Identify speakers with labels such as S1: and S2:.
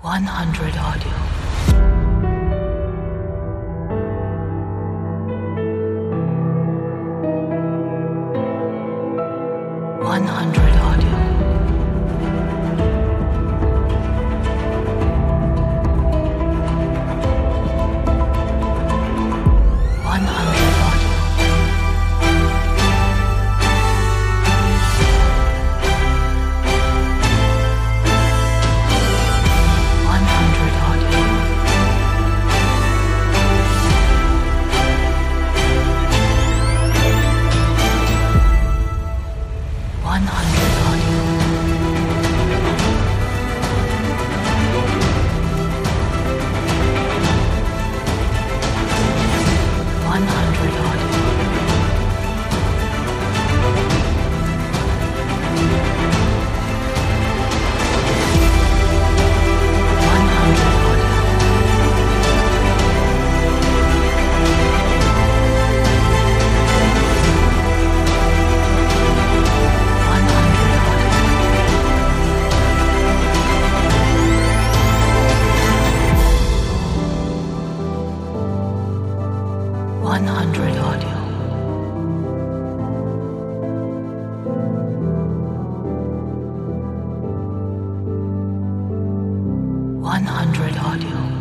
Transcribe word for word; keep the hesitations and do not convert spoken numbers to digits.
S1: one hundred audio. one hundred audio. one hundred audio. one hundred audio. one hundred audio. one hundred audio. one hundred audio. one hundred audio. one hundred audio. one hundred audio.